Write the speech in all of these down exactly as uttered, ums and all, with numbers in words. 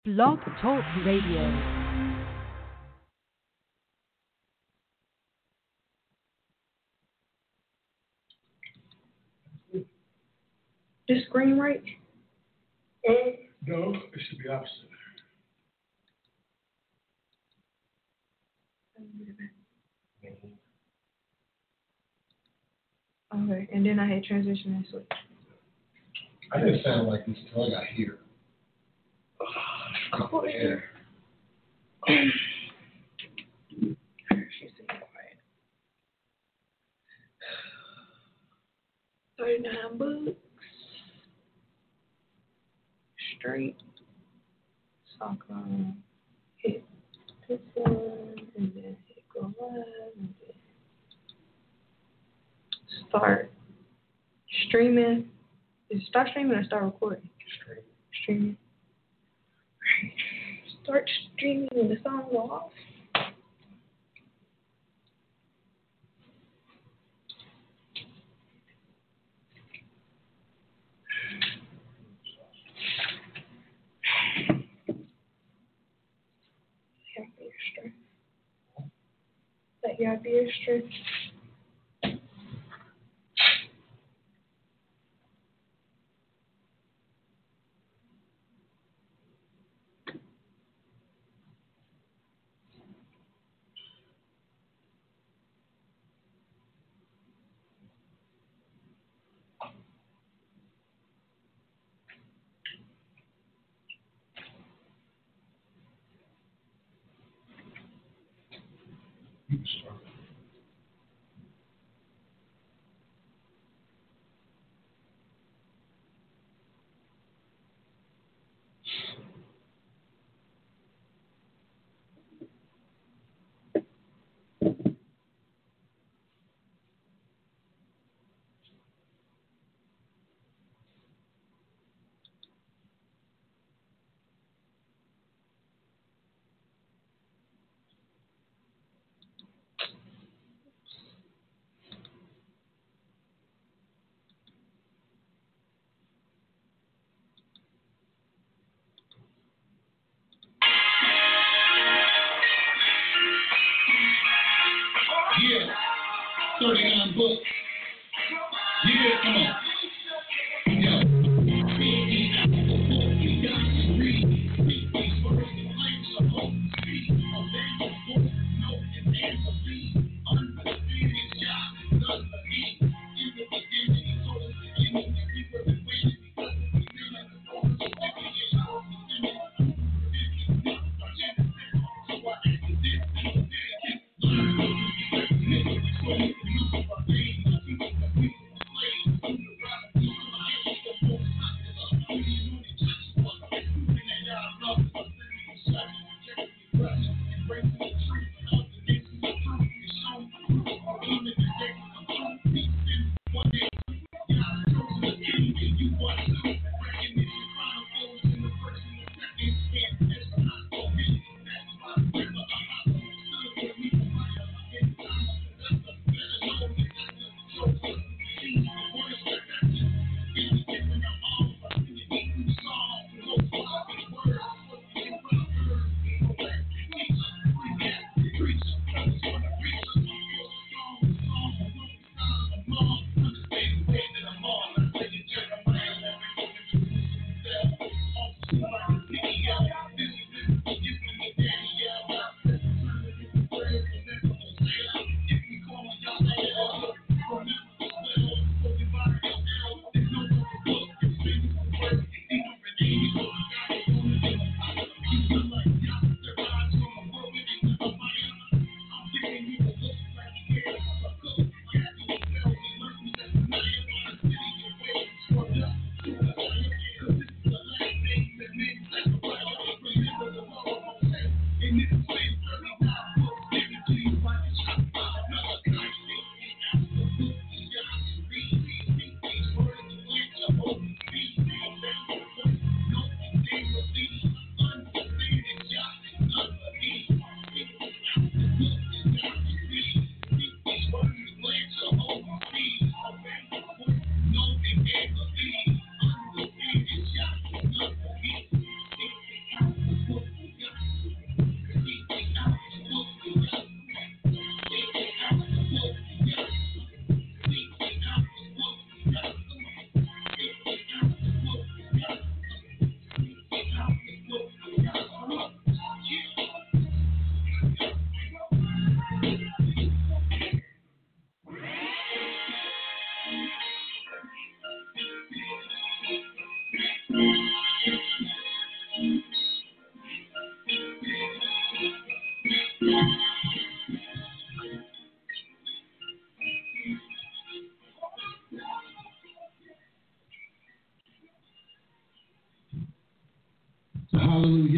Blog Talk Radio. This screen right? Uh, no, it should be opposite. Okay, and then I had transition and switch. I didn't sound like this until I got here. Oh, Cool. hair. She's sitting quiet. thirty-nine books. Straight. Soccer. Hit this one, and then hit go live, and then start streaming. Is it start streaming or start recording? Straight. Streaming. Start streaming and the song go off. Yeah, be extra. Let y'all be extra. You can start. Yeah, thirty-nine books. Yeah, come on.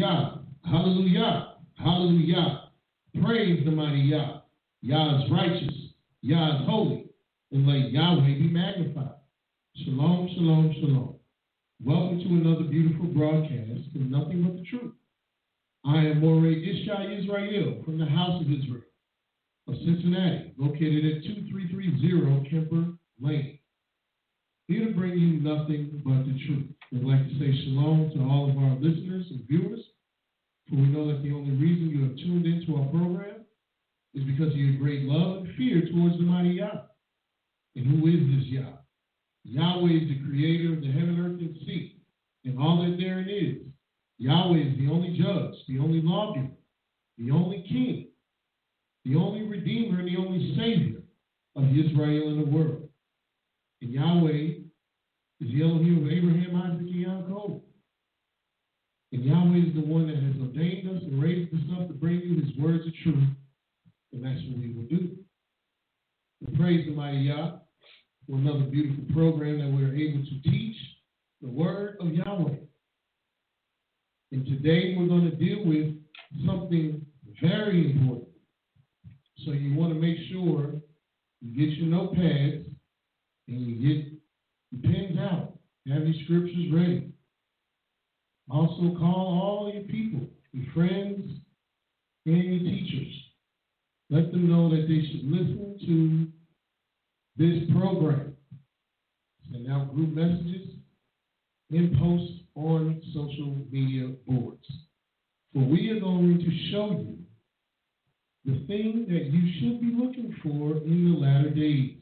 Yah. Hallelujah. Hallelujah. Praise the mighty Yah. Yah is righteous. Yah is holy. And let Yahweh be magnified. Shalom, shalom, shalom. Welcome to another beautiful broadcast of Nothing But the Truth. I am Morey Ishai Israel from the House of Israel of Cincinnati, located at two three three zero Kemper Lane. Here to bring you nothing but the truth. We'd like to say shalom to all of our listeners and viewers, for we know that the only reason you have tuned into our program is because of your great love and fear towards the mighty Yah. And who is this Yah? Yahweh is the creator of the heaven, earth, and sea, and all that therein is. Yahweh is the only judge, the only lawgiver, the only king, the only redeemer, and the only savior of Israel and the world. And Yahweh is the Elohim of Abraham, Isaac, and Yaakov. And Yahweh is the one that has ordained us and raised us up to bring you his words of truth. And that's what we will do. And praise the mighty Yah for another beautiful program that we're able to teach the word of Yahweh. And today we're going to deal with something very important. So you want to make sure you get your notepads and you get your pens out. Have your scriptures ready. Also call all your people, your friends, and your teachers. Let them know that they should listen to this program. Send out group messages and post on social media boards. For we are going to show you the thing that you should be looking for in the latter days.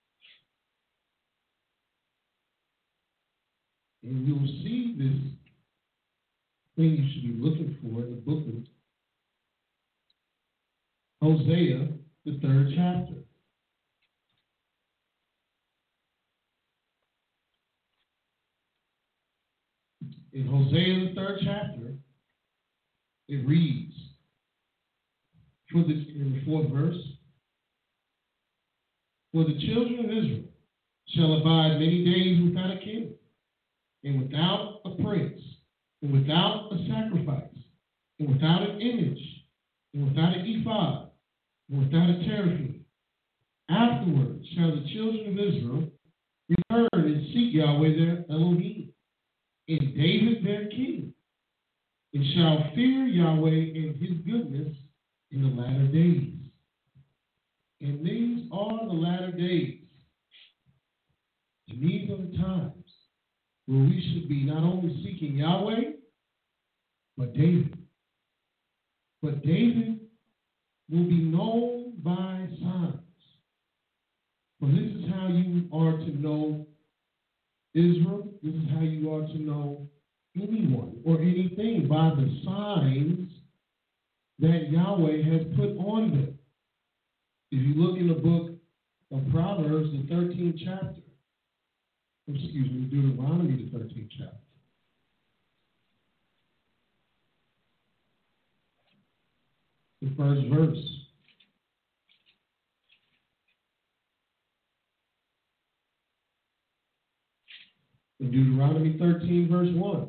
And you'll see this thing you should be looking for in the book of Hosea, the third chapter. In Hosea, the third chapter, it reads, for the, in the fourth verse, for the children of Israel shall abide many days without a king, and without a prince, and without a sacrifice, and without an image, and without an ephod, and without a teraphim. Afterwards shall the children of Israel return and seek Yahweh their Elohim, and David their king, and shall fear Yahweh and his goodness in the latter days. And these are the latter days. And these are the times where we should be not only seeking Yahweh, but David. But David will be known by signs. For this is how you are to know Israel. This is how you are to know anyone or anything, by the signs that Yahweh has put on them. If you look in the book of Proverbs, the thirteenth chapter, excuse me, Deuteronomy, the thirteenth chapter, the first verse. In Deuteronomy thirteen, verse one,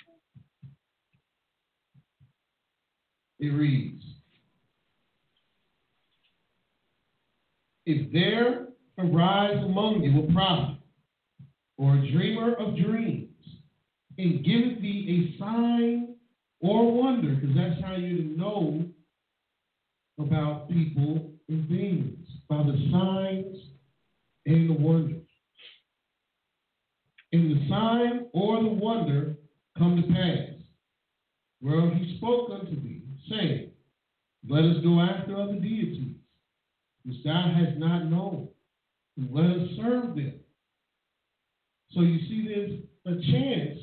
it reads, if there arise among you a prophet or a dreamer of dreams, and giveth thee a sign or wonder, because that's how you know about people and things, by the signs and the wonders. And the sign or the wonder come to pass, whereof he spoke unto thee, saying, let us go after other deities, which thou hast not known, and let us serve them. So you see, there's a chance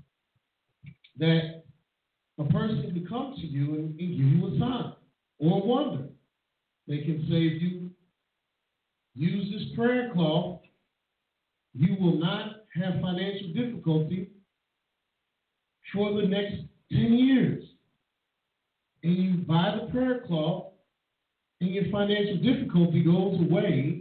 that a person can come to you and, and give you a sign or a wonder. They can say, if you use this prayer cloth, you will not have financial difficulty for the next ten years. And you buy the prayer cloth, and your financial difficulty goes away.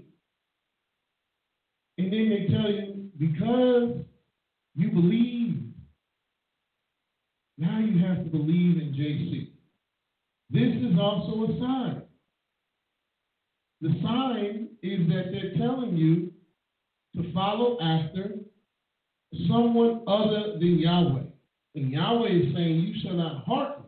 And then they tell you, because you believe Now you have to believe in J C. This is also a sign. The sign is that they're telling you to follow after someone other than Yahweh. And Yahweh is saying, you shall not hearken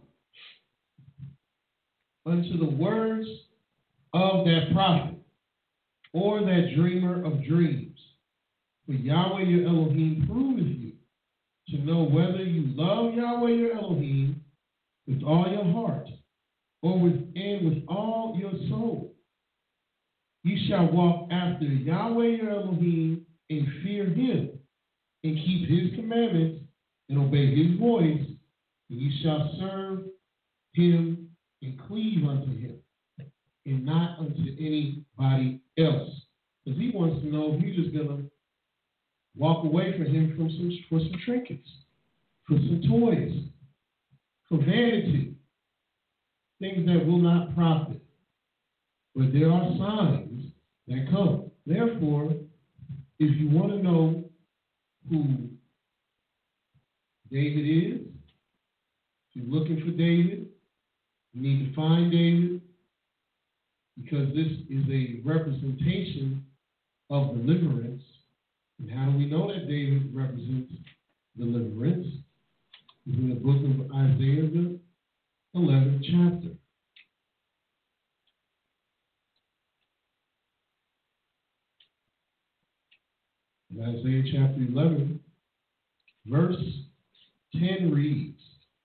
unto the words of that prophet or that dreamer of dreams. For Yahweh your Elohim proveth you to know whether you love Yahweh your Elohim with all your heart or with, and with all your soul. You shall walk after Yahweh your Elohim and fear him and keep his commandments and obey his voice, and you shall serve him and cleave unto him and not unto anybody else. Because he wants to know if you're just going to walk away from him from some, for some trinkets, for some toys, for vanity, things that will not profit. But there are signs that come. Therefore, if you want to know who David is, if you're looking for David, you need to find David, because this is a representation of deliverance. And how do we know that David represents deliverance? It's in the book of Isaiah, the eleventh chapter. In Isaiah chapter eleven, verse ten reads,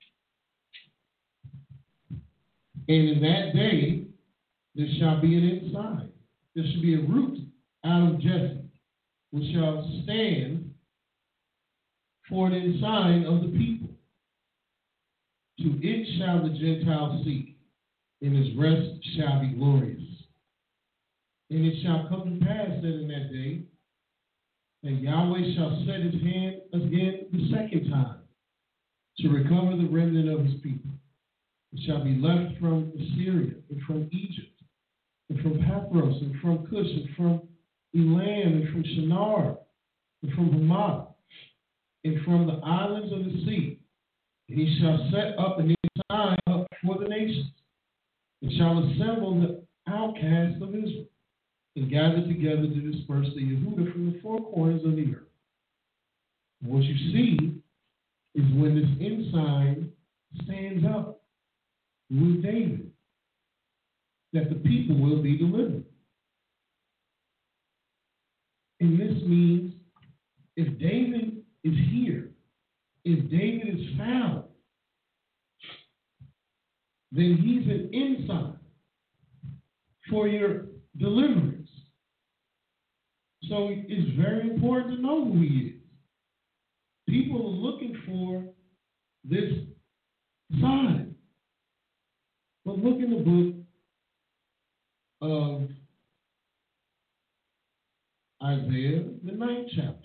and in that day there shall be an ensign, there shall be a root out of Jesse, which shall stand for an ensign of the people. To it shall the Gentiles seek, and his rest shall be glorious. And it shall come to pass that in that day, that Yahweh shall set his hand again the second time to recover the remnant of his people. It shall be left from Assyria, and from Egypt, and from Pathros, and from Cush, and from Elam, and from Shinar, and from Hamath, and from the islands of the sea. And he shall set up an ensign up for the nations, and shall assemble the outcasts of Israel, and gather together to disperse the Yehudah from the four corners of the earth. And what you see is when this ensign stands up with David, that the people will be delivered. And this means if David is here, if David is found, then he's an ensign for your deliverance. So it's very important to know who he is. People are looking for this sign. But look in the book of Isaiah, the ninth chapter.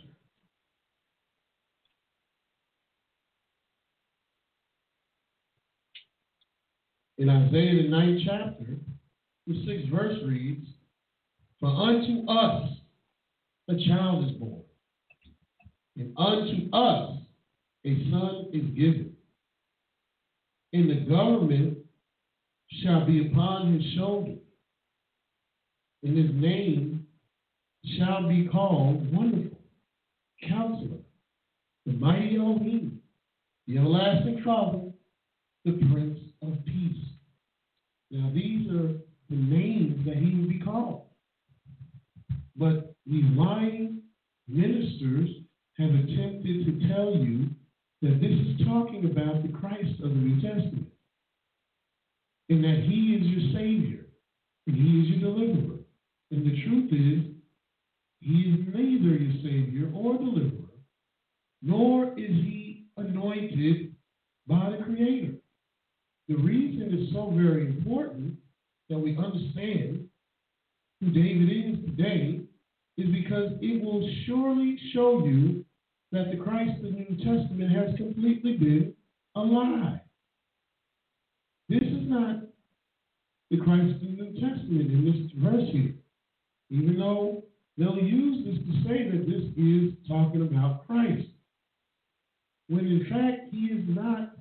In Isaiah, the ninth chapter, the sixth verse reads, for unto us a child is born, and unto us a son is given, and the government shall be upon his shoulder, and his name shall be called Wonderful, Counselor, the Mighty Elohim, the Everlasting Father, the Prince of Peace. Now these are the names that he will be called. But these lying ministers have attempted to tell you that this is talking about the Christ of the New Testament, and that he is your Savior, and he is your deliverer. And the truth is, he is neither your Savior or deliverer, nor is he anointed by the Creator. The reason it's so very important that we understand who David is today is because it will surely show you that the Christ of the New Testament has completely been a lie. This is not the Christ of the New Testament in this verse here, even though they'll use this to say that this is talking about Christ, when in fact he is not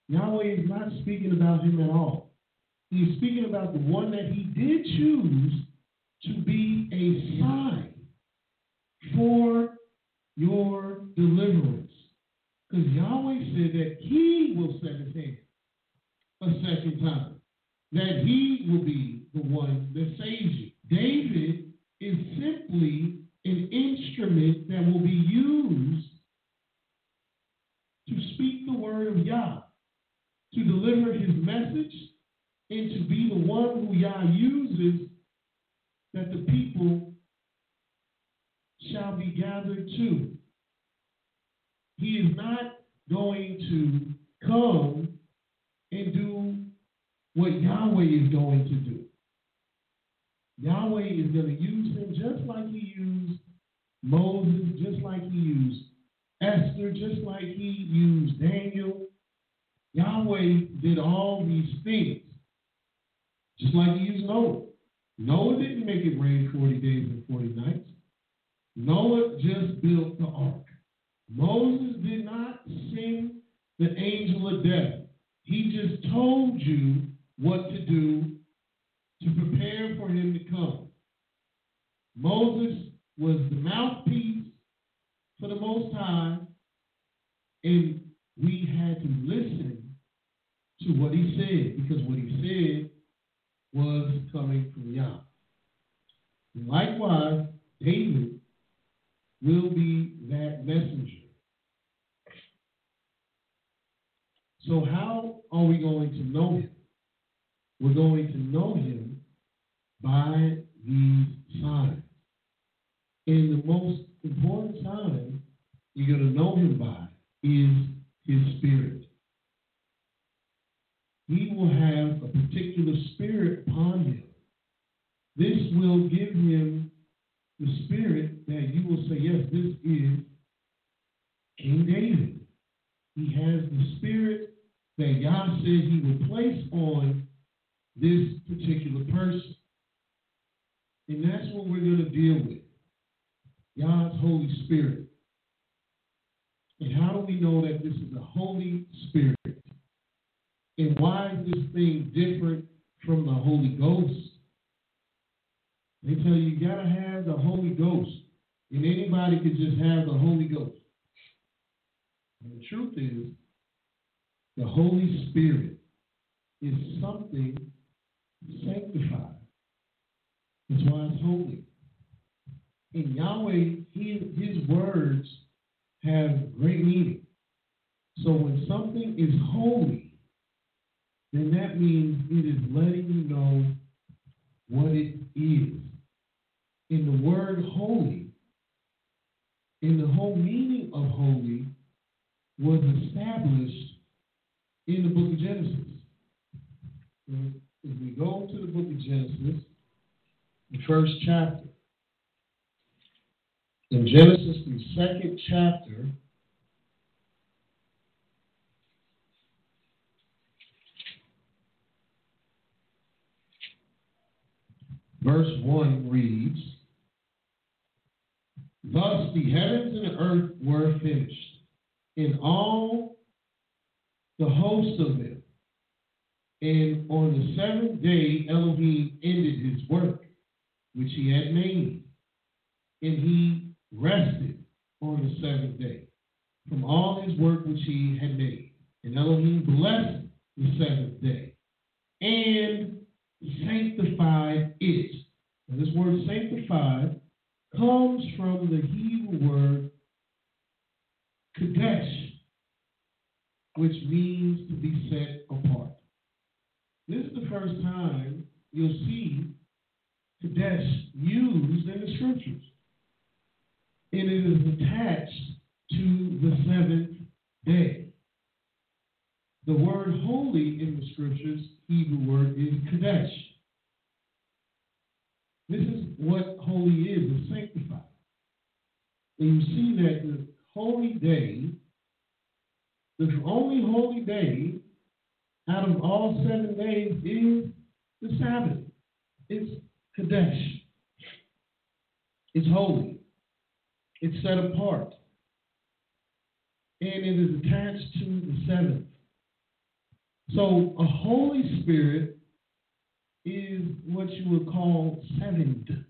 Yahweh is not speaking about him at all. He's speaking about the one that he did choose to be a sign for your deliverance. Because Yahweh said that he will set his hand a second time, that he will be the one that saves you. David is simply an instrument that will be used to speak the word of Yah, to deliver his message, and to be the one who Yah uses that the people shall be gathered to. He is not going to come and do what Yahweh is going to do. Yahweh is going to use him just like he used Moses, just like he used Esther, just like he used Daniel. Yahweh did all these things, just like he used Noah. Noah didn't make it rain forty days and forty nights. Noah just built the ark. Moses did not send the angel of death. He just told you what to do to prepare for him to come. Moses was the mouthpiece for the Most High, and we had to listen to what he said, because what he said was coming from Yah. And likewise, David will be that messenger. So how are we going to know him? We're going to know him by these signs. And the most important sign you're going to know him by is his spirit. He will have a particular spirit upon him. This will give him the spirit that you will say, yes, this is King David. He has the spirit that Yah said he would place on this particular person. And that's what we're going to deal with. Yah's Holy Spirit. And how do we know that this is a Holy Spirit? And why is this thing different from the Holy Ghost? They tell you you got to have the Holy Ghost. And anybody could just have the Holy Ghost. And the truth is, the Holy Spirit is something sanctified. That's why it's holy. In Yahweh, he, his words have great meaning. So when something is holy, then that means it is letting you know what it is. In the word holy, in the whole meaning of holy, was established in the book of Genesis. If we go to the book of Genesis, the first chapter, in Genesis, the second chapter, verse one reads, "Thus the heavens and the earth were finished, and all the host of them. And on the seventh day Elohim ended his work, which he had made, and he rested on the seventh day from all his work which he had made. And Elohim blessed the seventh day and sanctified it." And this word sanctified comes from the Hebrew word kadesh, which means to be set apart. This is the first time you'll see kadesh used in the scriptures. And it is attached to the seventh day. The word holy in the scriptures, Hebrew word, is kadesh. This is what holy is, is sanctified. And you see that the holy day, the only holy day out of all seven days is the Sabbath. It's kadesh. It's holy. It's set apart. And it is attached to the seventh. So a Holy Spirit is what you would call sevened.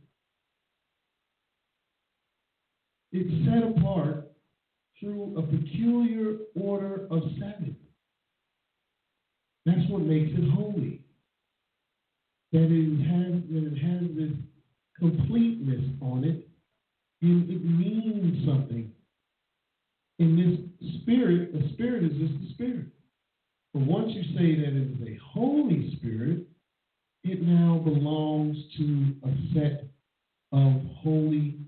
It's set apart through a peculiar order of seven. That's what makes it holy. That it has, that it has this completeness on it, and it means something. In this spirit, a spirit is just a spirit. But once you say that it is a Holy Spirit, it now belongs to a set of holy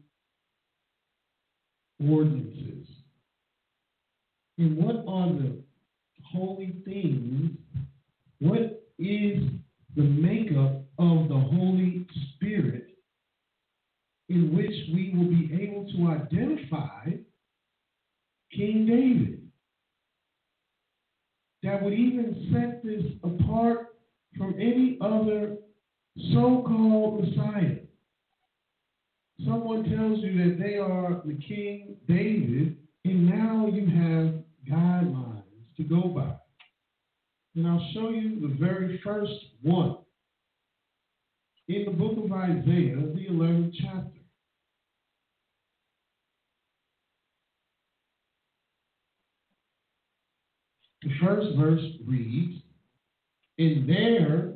ordinances. And what are the holy things? What is the makeup of the Holy Spirit in which we will be able to identify King David? That would even set this apart from any other so-called Messiah. Someone tells you that they are the King David, and now you have guidelines to go by. And I'll show you the very first one. In the book of Isaiah, the eleventh chapter. The first verse reads, "And there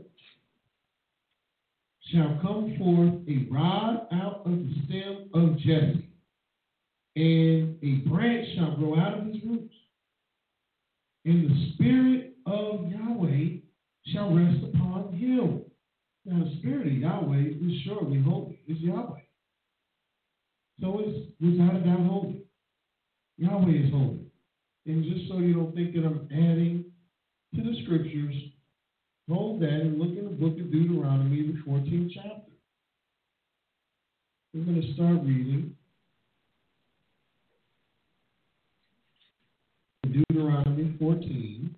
shall come forth a rod out of the stem of Jesse, and a branch shall grow out of his roots. And the Spirit of Yahweh shall rest upon him." Now, the Spirit of Yahweh is surely holy. It's Yahweh. So it's without a doubt holy. Yahweh is holy. And just so you don't think that I'm adding to the scriptures, hold that and look in the book of Deuteronomy, the fourteenth chapter. We're going to start reading Deuteronomy fourteen.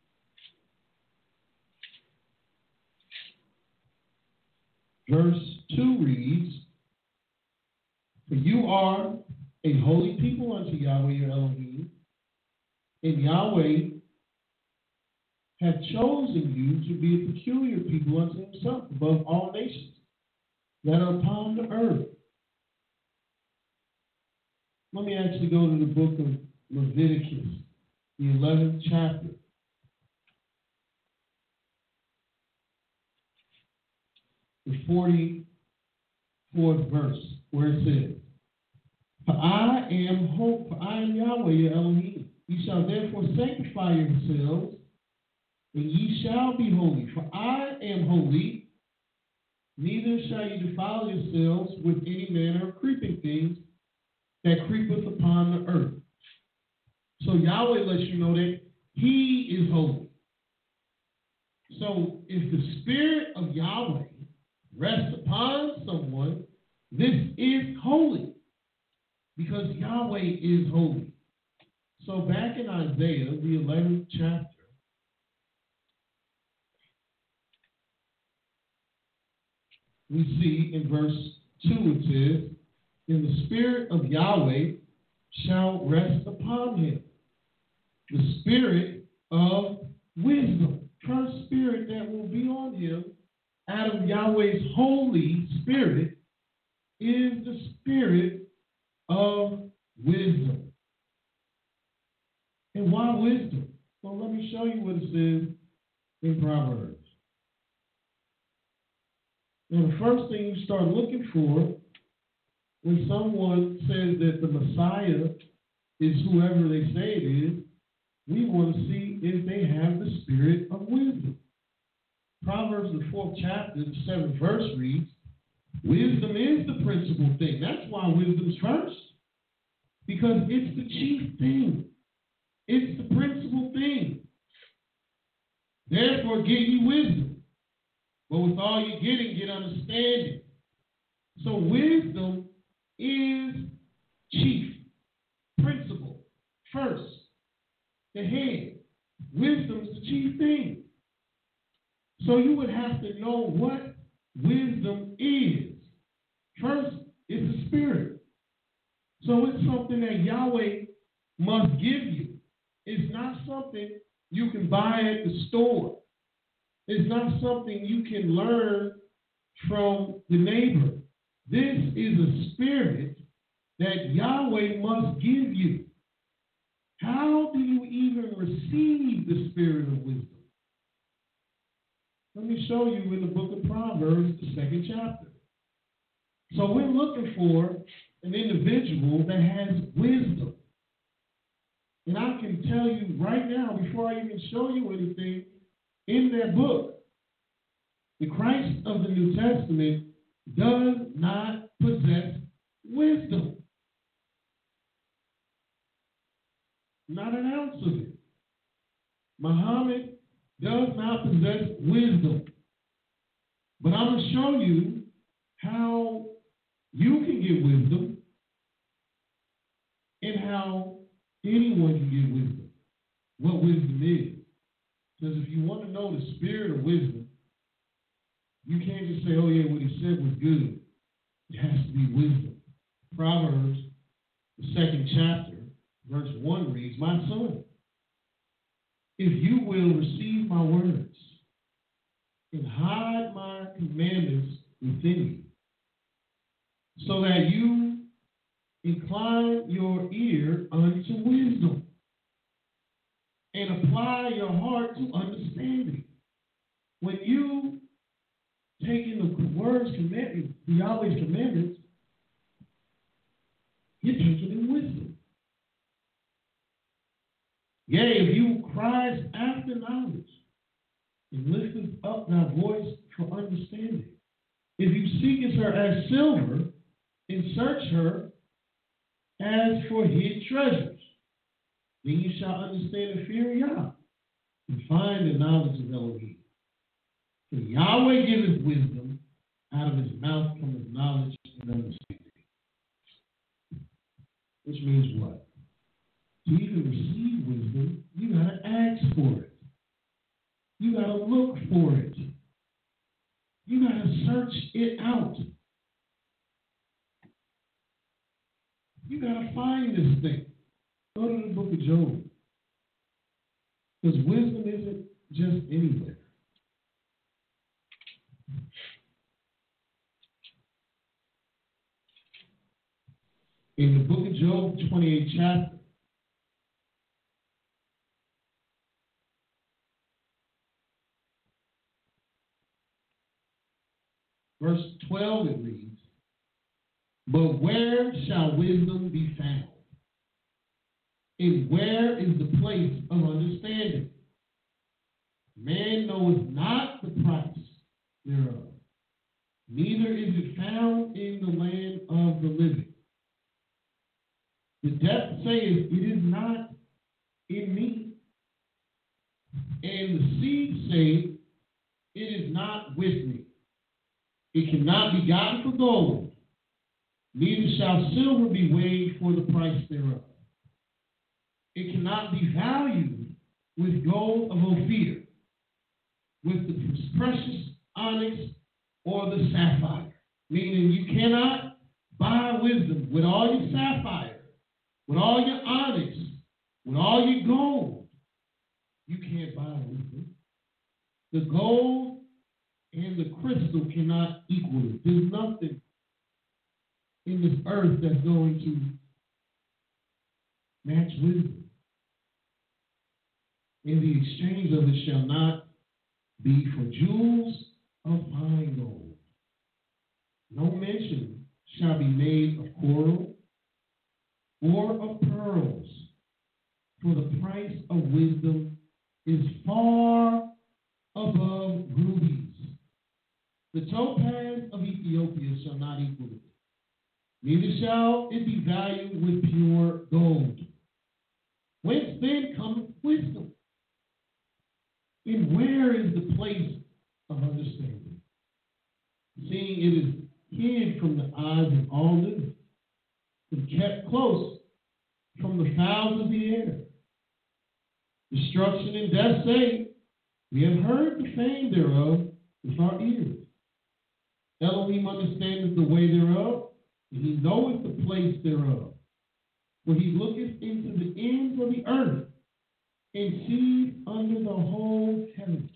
Verse two reads, "For you are a holy people unto Yahweh your Elohim, and Yahweh hath chosen you to be a peculiar people unto himself above all nations that are upon the earth." Let me actually go to the book of Leviticus, the eleventh chapter. The forty-fourth verse, where it says, "For I am hope, for I am Yahweh your Elohim. Ye shall therefore sanctify yourselves, and ye shall be holy. For I am holy, neither shall ye defile yourselves with any manner of creeping things that creepeth upon the earth." So Yahweh lets you know that he is holy. So if the Spirit of Yahweh rests upon someone, this is holy, because Yahweh is holy. So back in Isaiah, the eleventh chapter, we see in verse two, it says, "And the Spirit of Yahweh shall rest upon him, the Spirit of wisdom." First Spirit that will be on him out of Yahweh's Holy Spirit is the Spirit of wisdom. And why wisdom? Well, let me show you what it says in Proverbs. Now, the first thing you start looking for when someone says that the Messiah is whoever they say it is, we want to see if they have the spirit of wisdom. Proverbs, the fourth chapter, the seventh verse reads, "Wisdom is the principal thing." That's why wisdom's first, because it's the chief thing. It's the principal thing. "Therefore get ye wisdom, but with all ye getting, get understanding." So wisdom is chief, principal, first, the head. Wisdom is the chief thing. So you would have to know what wisdom is. First, it's a spirit. So it's something that Yahweh must give you. It's not something you can buy at the store. It's not something you can learn from the neighbor. This is a spirit that Yahweh must give you. How do you even receive the spirit of wisdom? Let me show you in the book of Proverbs, the second chapter. So we're looking for an individual that has wisdom. And I can tell you right now, before I even show you anything, in their book, the Christ of the New Testament does not possess wisdom. Not an ounce of it. Muhammad does not possess wisdom. But I'm going to show you how you can get wisdom and how anyone can get wisdom. What wisdom is. Because if you want to know the spirit of wisdom, you can't just say, oh yeah, what he said was good. It has to be wisdom. Proverbs, the second chapter, verse one reads, my son, if you will receive my words and hide my commandments within you, so that you incline your ear unto wisdom and apply your heart to understanding. When you take in the words, commandments, the Yahweh's commandments, you're taking in wisdom. Yea, if you cries after knowledge and lifteth up thy voice for understanding, if you seekest her as silver and search her as for hid treasures, then you shall understand the fear of Yah and find the knowledge of Elohim. For Yahweh giveth wisdom, out of his mouth cometh knowledge and understanding. Which means what? To even receive wisdom, you got to ask for it. You got to look for it. You got to search it out. You got to find this thing. Go to the book of Job. Because wisdom isn't just anywhere. In the book of Job, twenty-eighth chapter, verse twelve, it reads, but where shall wisdom be found? And where is the place of understanding? Man knoweth not the price thereof, neither is it found in the land of the living. The depth saith, it is not in me. And the sea saith, it is not with me. It cannot be gotten for gold, neither shall silver be weighed for the price thereof. It cannot be valued with gold of Ophir, with the precious onyx or the sapphire. Meaning you cannot buy wisdom with all your sapphire, with all your onyx, with all your gold. You can't buy wisdom. The gold and the crystal cannot equal it. There's nothing in this earth that's going to match wisdom. And the exchange of it shall not be for jewels of fine gold. No mention shall be made of coral or of pearls, for the price of wisdom is far above rubies. The topaz of Ethiopia shall not equal it, neither shall it be valued with pure gold. Whence then cometh wisdom? And where is the place of understanding? Seeing it is hid from the eyes of all living, and kept close from the fowls of the air. Destruction and death say, we have heard the fame thereof with our ears. Elohim understandeth the way thereof, and he knoweth the place thereof. For he looketh into the ends of the earth, and seed under the whole heaven,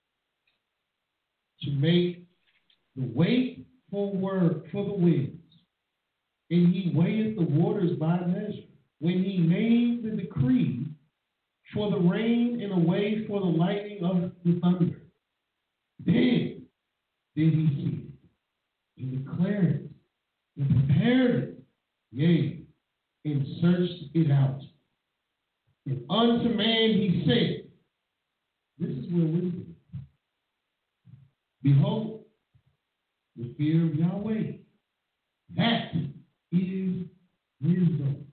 to make the weight for word for the winds, and he weigheth the waters by measure. When he made the decree for the rain and a way for the lightning of the thunder, then did he see it, and declared it, and prepared it, yea, and searched it out. And unto man he said, this is where wisdom is. Behold, the fear of Yahweh, that is wisdom.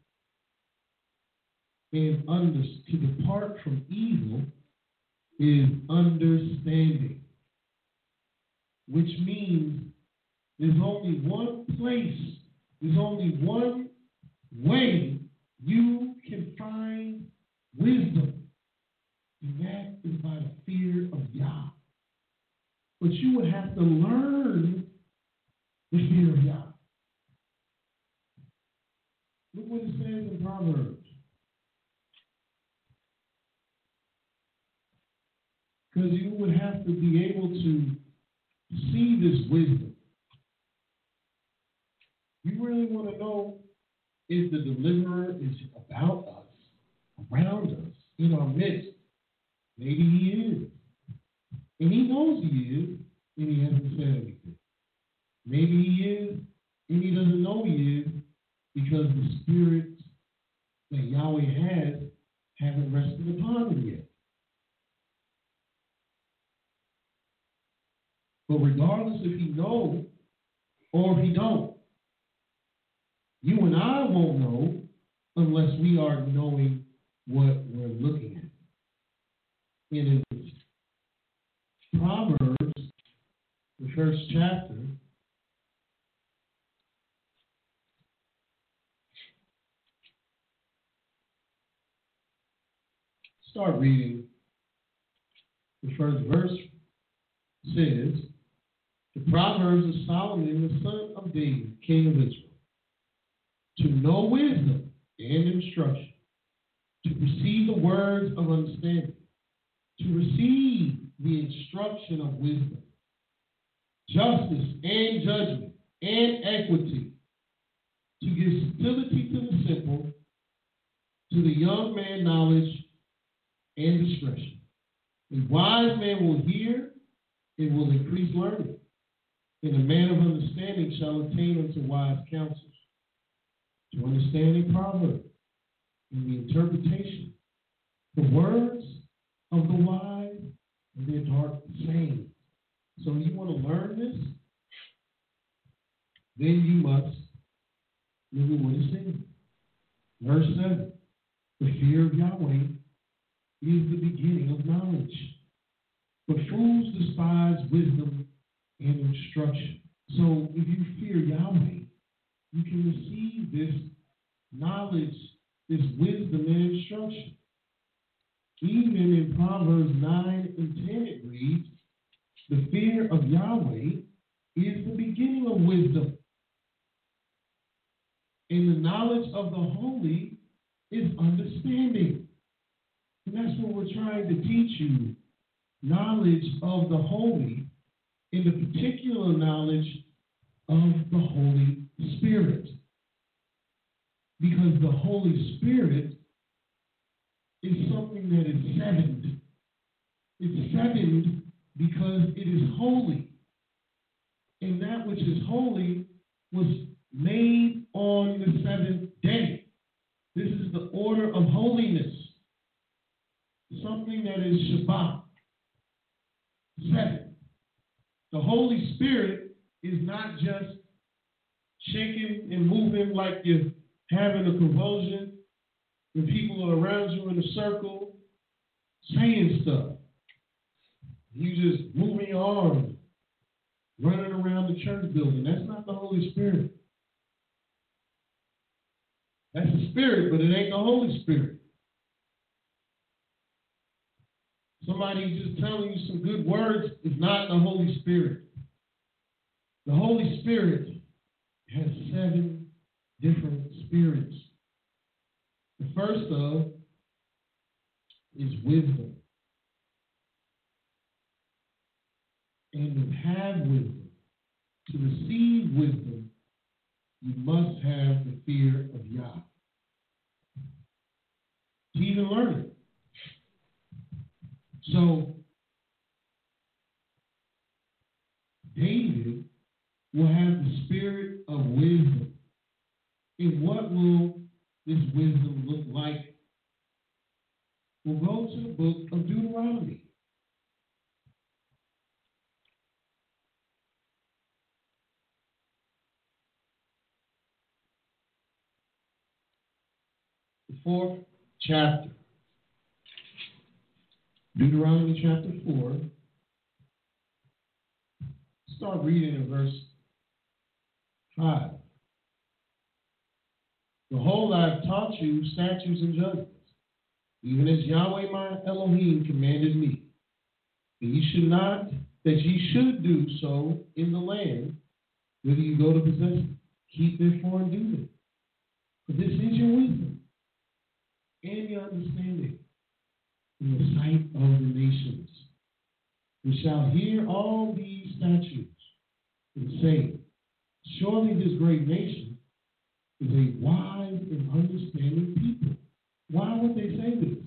And under, to depart from evil is understanding, which means there's only one place, there's only one way you can find wisdom, and that is by the fear of Yah. But you would have to learn the fear of Yah. Look what it says in Proverbs. Because you would have to be able to see this wisdom. You really want to know if the deliverer is about us, around us, in our midst. Maybe he is. And he knows he is, and he hasn't said anything. Maybe he is, and he doesn't know he is, because the spirits that Yahweh has haven't rested upon him yet. But regardless if he knows or if he don't, you and I won't know unless we are knowing what we're looking at. And in Proverbs, the first chapter, start reading. The first verse says, the Proverbs of Solomon, the son of David, king of Israel, to know wisdom and instruction, to receive the words of understanding, to receive the instruction of wisdom, justice and judgment and equity, to give stability to the simple, to the young man knowledge and discretion. A wise man will hear and will increase learning, and a man of understanding shall attain unto wise counsels. To understand a proverb and the interpretation, the words of the wise and their dark sayings. So you want to learn this? Then you must look at what it says. Verse seven, the fear of Yahweh is the beginning of knowledge, but fools despise wisdom and instruction. So if you fear Yahweh, you can receive this knowledge, this wisdom and instruction. Even in Proverbs nine and ten it reads, the fear of Yahweh is the beginning of wisdom, and the knowledge of the holy is understanding. And that's what we're trying to teach you, knowledge of the holy, in the particular knowledge of the Holy Spirit. Because the Holy Spirit is something that is sevened. It's sevened because it is holy. And that which is holy was made on the seventh day. This is the order of holiness. Something that is Shabbat. Seven. The Holy Spirit is not just shaking and moving like you're having a convulsion when people are around you in a circle saying stuff. You just moving your arms, running around the church building. That's not the Holy Spirit. That's the Spirit, but it ain't the Holy Spirit. Somebody just telling you some good words is not the Holy Spirit. The Holy Spirit has seven different spirits. The first of is wisdom. And to have wisdom, to receive wisdom, you must have the fear of Yah. To even learn it. So, David will have the spirit of wisdom. And what will this wisdom look like? We'll go to the book of Deuteronomy. The fourth chapter. Deuteronomy chapter four. Start reading in verse five. Behold, I have taught you statutes and judgments, even as Yahweh my Elohim commanded me. And ye should not, that ye should do so in the land, whither you go to possess it. Keep therefore and do it. For this is your wisdom and your understanding in the sight of the nations. We shall hear all these statutes and say, surely this great nation is a wise and understanding people. Why would they say this?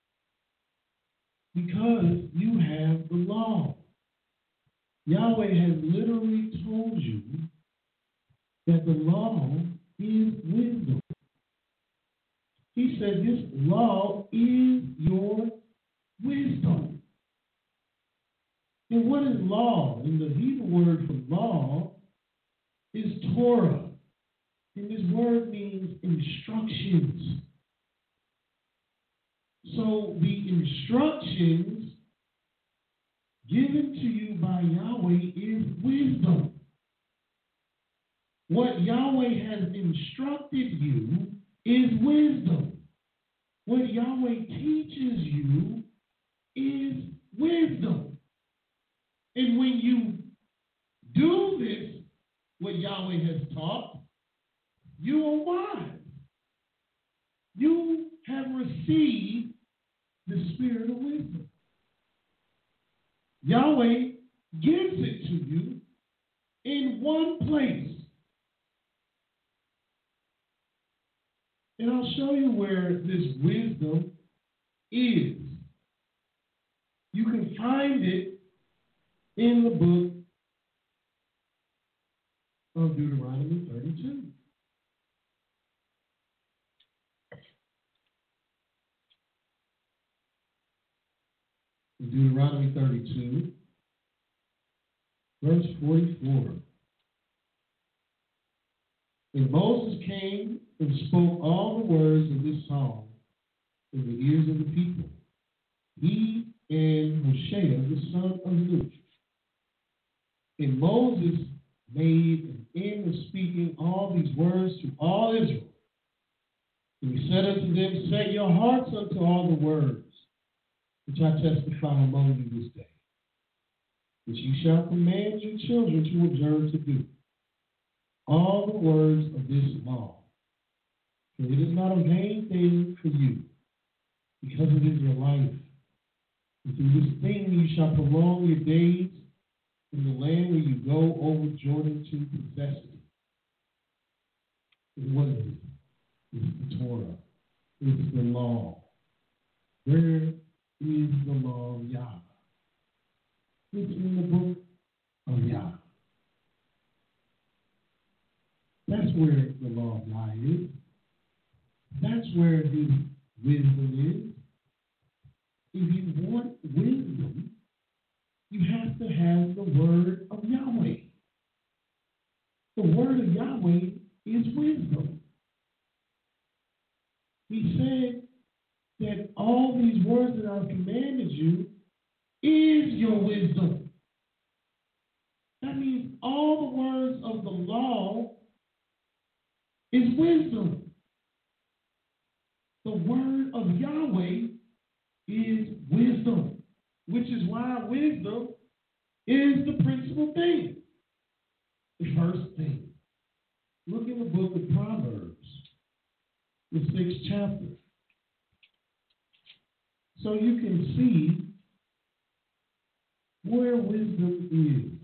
Because you have the law. Yahweh has literally told you that the law is wisdom. He said this law is your wisdom. And what is law? And the Hebrew word for law is Torah. And this word means instructions. So the instructions given to you by Yahweh is wisdom. What Yahweh has instructed you is wisdom. What Yahweh teaches you is wisdom. And when you do this, what Yahweh has taught, you are wise. You have received the spirit of wisdom. Yahweh gives it to you in one place. And I'll show you where this wisdom is. You can find it in the book of Deuteronomy thirty-two. In Deuteronomy thirty-two, verse forty-four. And Moses came and spoke all the words of this song in the ears of the people, he and Hoshea, the son of Nun. And Moses made an end of speaking all these words to all Israel. And he said unto them, set your hearts unto all the words which I testify among you this day, which ye shall command your children to observe to do. All the words of this law. For it is not a vain thing for you, because it is your life. And through this thing you shall prolong your days in the land where you go over Jordan to possess it. And what is it? It's the Torah. It's the law. Where is the law of Yah? It's in the book of Yah. That's where the law of Yah is. That's where his wisdom is. If you want wisdom, you have to have the word of Yahweh. The word of Yahweh is wisdom. He said that all these words that I've commanded you is your wisdom. That means all the words of the law is wisdom. The word of Yahweh is wisdom, which is why wisdom is the principal thing. The first thing. Look in the book of Proverbs, the sixth chapter. So you can see where wisdom is.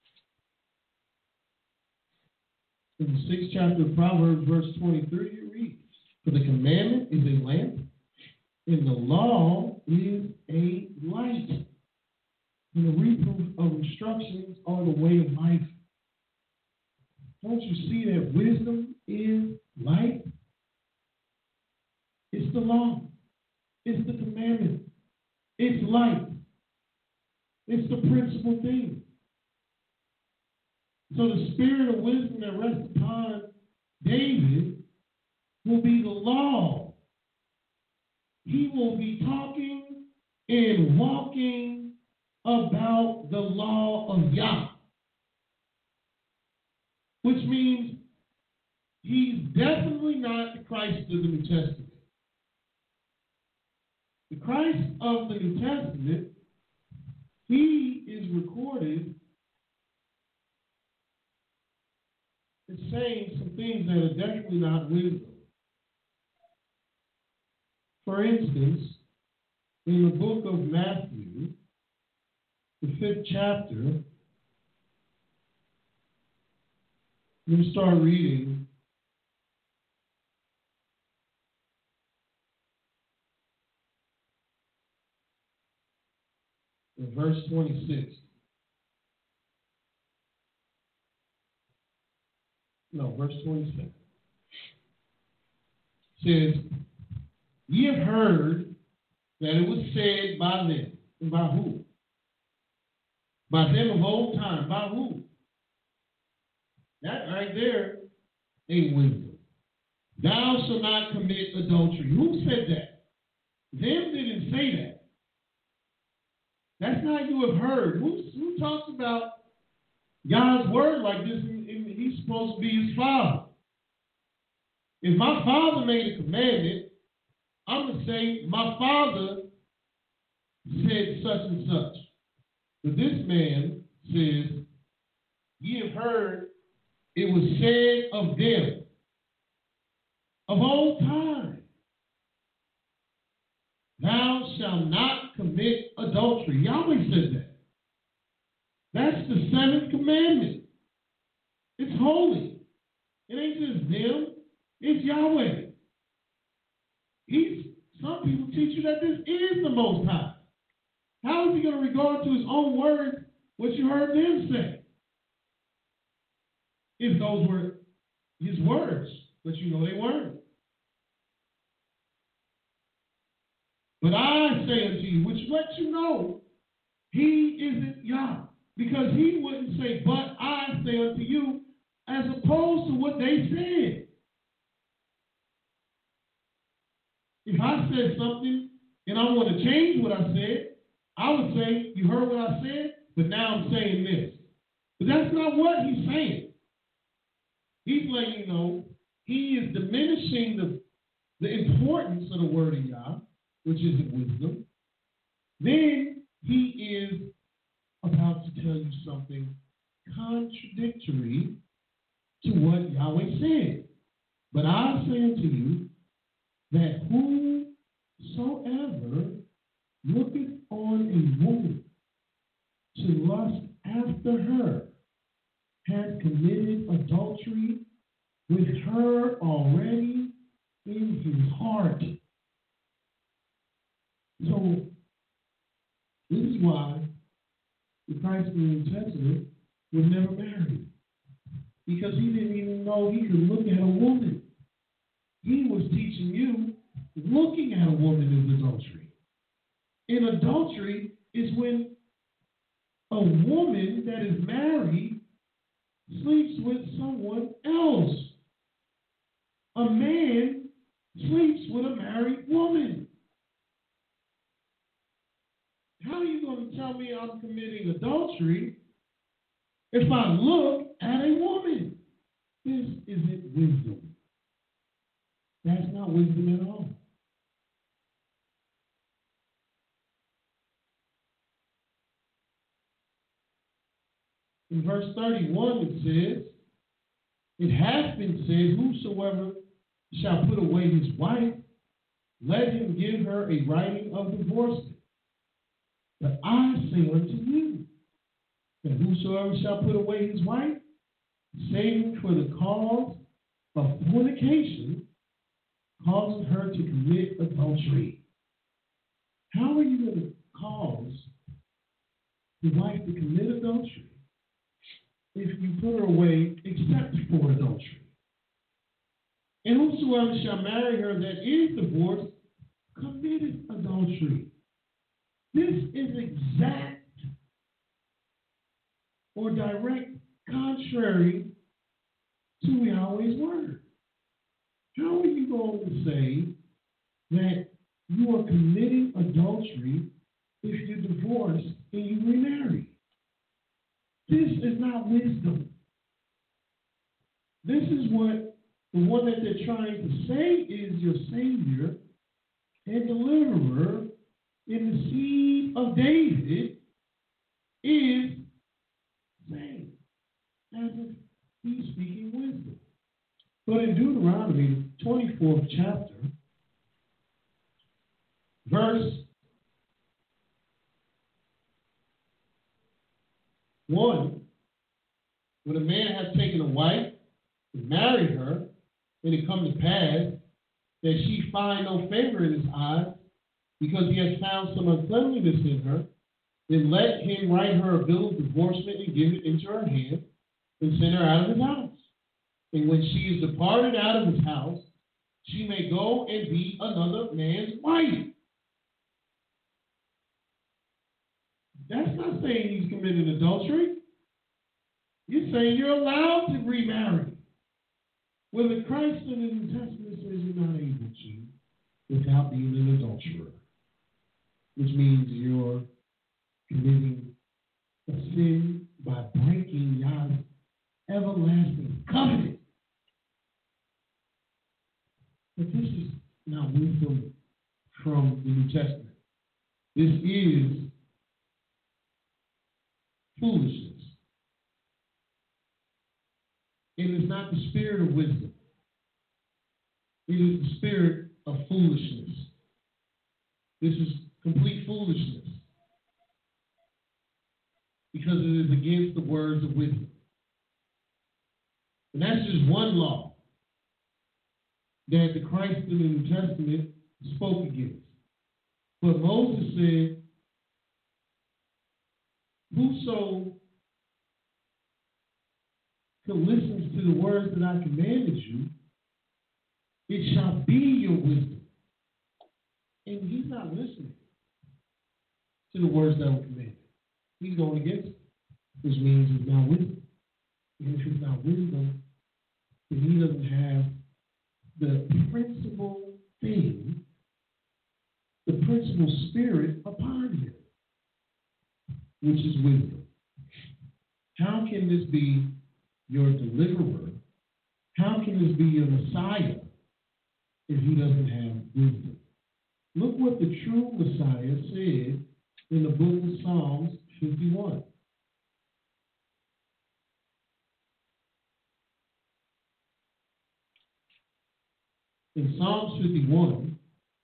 In the sixth chapter of Proverbs, verse twenty-three, it reads, "For the commandment is a lamp, and the law is a light. And the reproof of instructions are the way of life." Don't you see that wisdom is light? It's the law. It's the commandment. It's light. It's the principal thing. So the spirit of wisdom that rests upon David will be the law. He will be talking and walking about the law of Yah, which means he's definitely not the Christ of the New Testament. The Christ of the New Testament, he is recorded as saying some things that are definitely not wisdom. For instance, in the book of Matthew, the fifth chapter, we start reading in verse twenty-six. No, verse twenty-seven. It says, "Ye have heard that it was said by them." And by who? By them of old time. By who? That right there ain't wisdom. "Thou shalt not commit adultery." Who said that? Them didn't say that. That's not you have heard. Who, who talks about God's word like this? And, and he's supposed to be his father. If my father made a commandment, I'm going to say my father said such and such. But this man says, "Ye have heard it was said of them of old time, thou shalt not commit adultery." Yahweh said that. That's the seventh commandment. It's holy. It ain't just them. It's Yahweh. He's, some people teach you that this is the Most High. How is he going to regard to his own words what you heard them say? If those were his words, but you know they weren't. "But I say unto you," which lets you know he isn't Yah, because he wouldn't say, "But I say unto you," as opposed to what they said. If I said something and I want to change what I said, I would say, "You heard what I said, but now I'm saying this." But that's not what he's saying. He's letting you know he is diminishing the, the importance of the word of Yah, which isn't wisdom. Then he is about to tell you something contradictory to what Yahweh said. "But I say unto you that whosoever looketh on a woman to lust after her hath committed adultery with her already in his heart." So, this is why the Christ of the New Testament was never married. Because he didn't even know he could look at a woman. He was teaching you looking at a woman is adultery. And adultery is when a woman that is married sleeps with someone else. A man sleeps with a married woman. How are you going to tell me I'm committing adultery if I look at a woman? This isn't wisdom. That's not wisdom at all. In verse thirty-one it says, "It hath been said, whosoever shall put away his wife let him give her a writing of divorcement. But I say unto you, that whosoever shall put away his wife, saving for the cause of fornication, causes her to commit adultery. How are you going to cause the wife to commit adultery if you put her away except for adultery? And whosoever shall marry her that is divorced committed adultery. This is exact or direct contrary to Yahweh's word. How are you going to say that you are committing adultery if you divorce and you remarry? This is not wisdom. This is what the one that they're trying to say is your Savior and deliverer in the seed of David is saying, as if he's speaking wisdom. But in Deuteronomy, twenty-fourth chapter, verse one, when a man has taken a wife and married her, and it come to pass that she find no favor in his eyes, because he has found some uncleanliness in her, then let him write her a bill of divorcement and give it into her hand, and send her out of his house. And when she is departed out of his house, she may go and be another man's wife. That's not saying he's committed adultery. You're saying you're allowed to remarry. Well, the Christ in the New Testament says you're not able to without being an adulterer, which means you're committing a sin by breaking Yah's everlasting covenant. But this is not wisdom from the New Testament. This is foolishness. It is not the spirit of wisdom. It is the spirit of foolishness. This is complete foolishness because it is against the words of wisdom. And that's just one law that the Christ in the New Testament spoke against. But Moses said, whoso listens to the words that I commanded you, it shall be your wisdom. And he's not listening to the words that were commanded. He's going against it, which means it's not wisdom. And if it's not wisdom, then he doesn't have the principal thing, the principal spirit upon him, which is wisdom. How can this be your deliverer? How can this be your Messiah if he doesn't have wisdom? Look what the true Messiah said in the book of Psalms fifty-one. In Psalms fifty-one,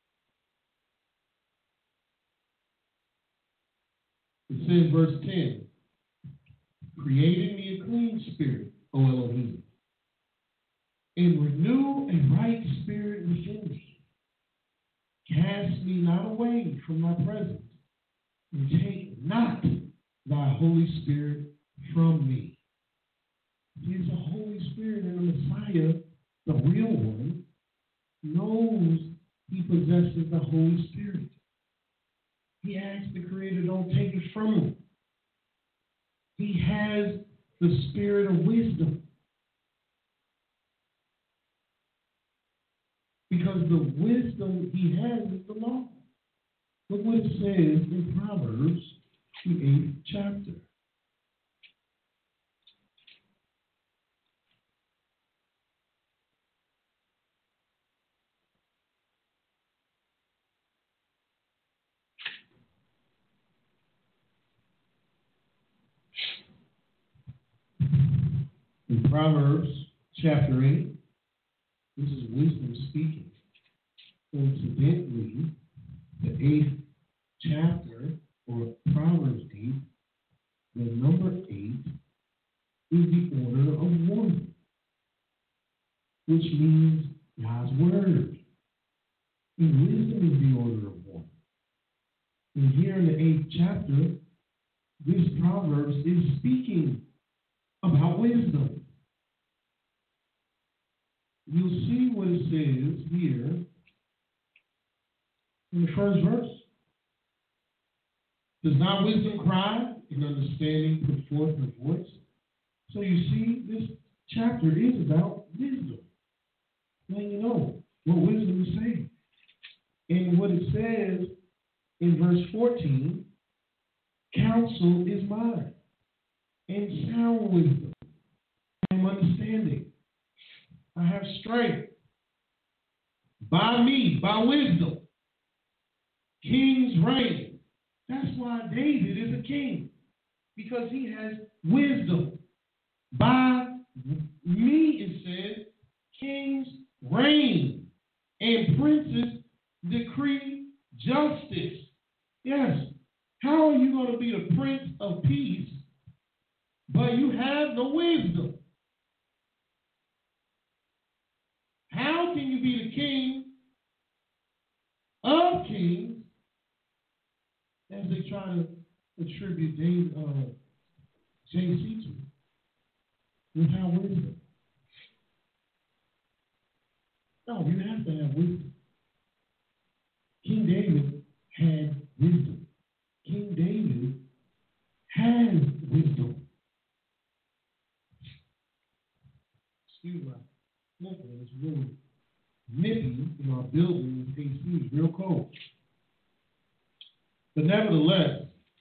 it says, verse ten, create in me a clean spirit, O Elohim, and renew a right spirit within me. Cast me not away from thy presence, and take not thy Holy Spirit from me. There's a Holy Spirit, and the Messiah, the real one, knows he possesses the Holy Spirit. He asks the Creator, don't take it from him. He has the spirit of wisdom. Because the wisdom he has is the law. Look what it says in Proverbs, the eighth chapter. In Proverbs chapter eight, this is wisdom speaking. Incidentally, the eighth chapter, or Proverbs eight, the number eight is the order of one, which means God's word. And wisdom is the order of one. And here in the eighth chapter, this Proverbs is speaking about wisdom. You'll see what it says here in the first verse. Does not wisdom cry and understanding put forth her voice? So you see, this chapter is about wisdom. Letting you know what wisdom is saying. And what it says in verse fourteen, counsel is mine, and sound wisdom. I am understanding. I have strength. By me, by wisdom, kings reign. That's why David is a king, because he has wisdom. By me, it says, kings reign, and princes decree justice. Yes. How are you going to be the prince of peace, but you have no wisdom? How can you be the king of kings, as they try to attribute David, uh, J C to, without wisdom? No, you have to have wisdom. King David had wisdom. King David has wisdom. Excuse my sniffling. It's real nippy in our building with A C. It's real cold. But nevertheless,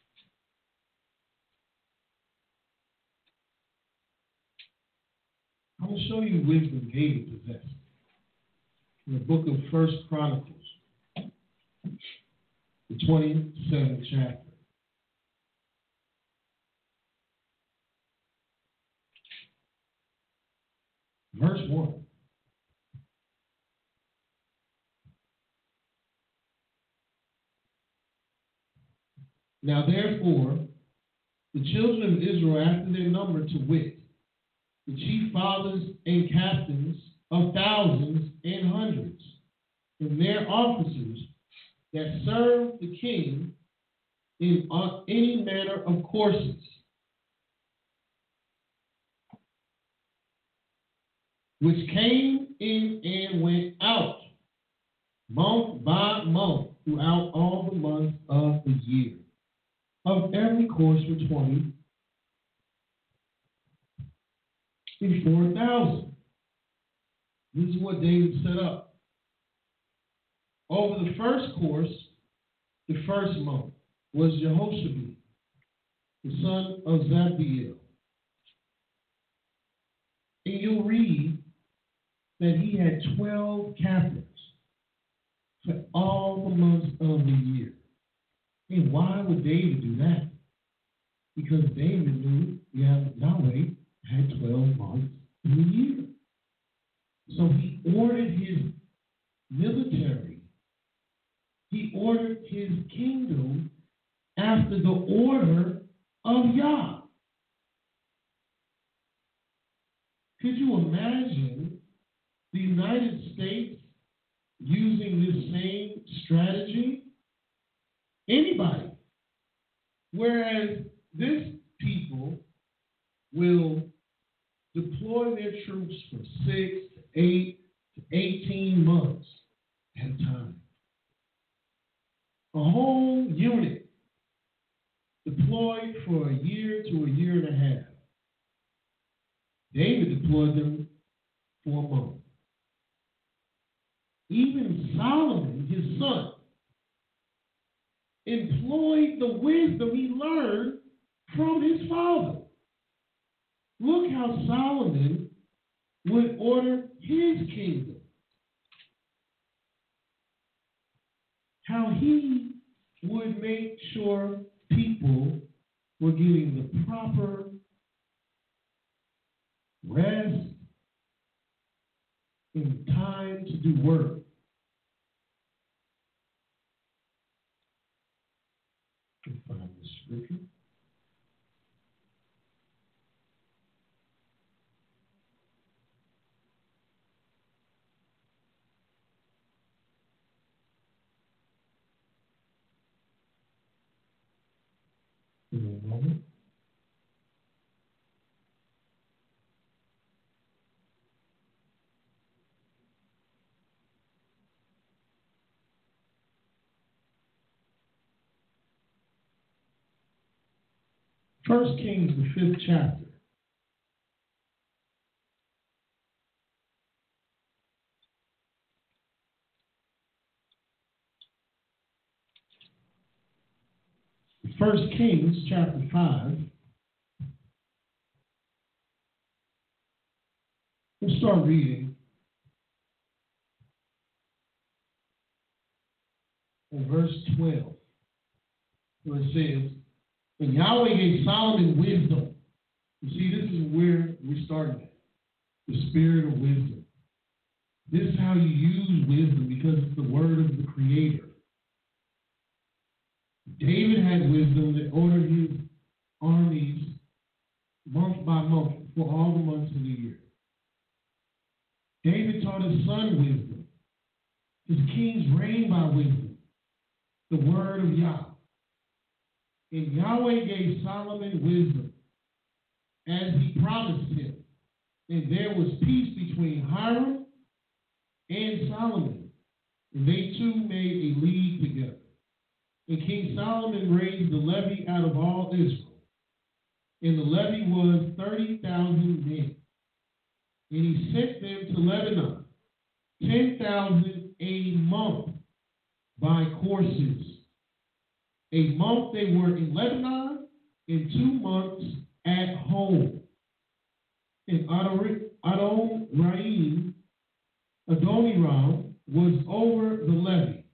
I'm going to show you wisdom David possessed in the book of First Chronicles, the twenty-seventh chapter. Verse one. Now therefore, the children of Israel, after their number, to wit, the chief fathers and captains of thousands and hundreds, and their officers that served the king in uh, any manner of courses, which came in and went out month by month throughout all the months of the year, of every course for twenty and four thousand. This is what David set up. Over the first course, the first month, was Jehoshabeam, the son of Zabdiel. And you'll read that he had twelve captains for all the months of the year. And why would David do that? Because David knew Yahweh had twelve months in the year. So he ordered his military, he ordered his kingdom after the order of Yah. Could you imagine the United States using this same strategy? Anybody. Whereas this people will deploy their troops for six to eight to eighteen months at a time. A whole unit deployed for a year to a year and a half. David deployed them for a month. Even Solomon, his son, employed the wisdom he learned from his father. Look how Solomon would order his kingdom. How he would make sure people were getting the proper rest and time to do work. Give me a moment. First Kings, the fifth chapter. First Kings, chapter five. We'll start reading in verse twelve, where it says, and Yahweh gave Solomon wisdom. You see, this is where we're starting at. The spirit of wisdom. This is how you use wisdom because it's the word of the Creator. David had wisdom that ordered his armies month by month for all the months of the year. David taught his son wisdom. His kings reigned by wisdom, the word of Yah. And Yahweh gave Solomon wisdom, as he promised him. And there was peace between Hiram and Solomon. And they two made a league together. And King Solomon raised the levy out of all Israel. And the levy was thirty thousand men. And he sent them to Lebanon, ten thousand a month by courses. A month they were in Lebanon, and two months at home. And Adoniram, Adoniram was over the levy.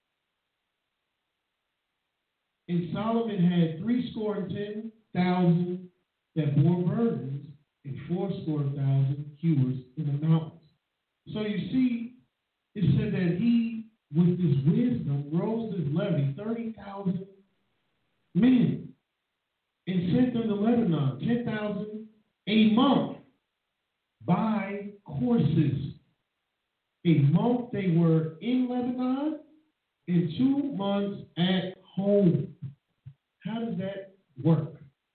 And Solomon had threescore and ten thousand that bore burdens, and fourscore thousand hewers in the mountains. So you see, it said that he, with his wisdom, rose his levy, thirty thousand men, and sent them to Lebanon, ten thousand a month by courses. A month they were in Lebanon, and two months at home. How does that work?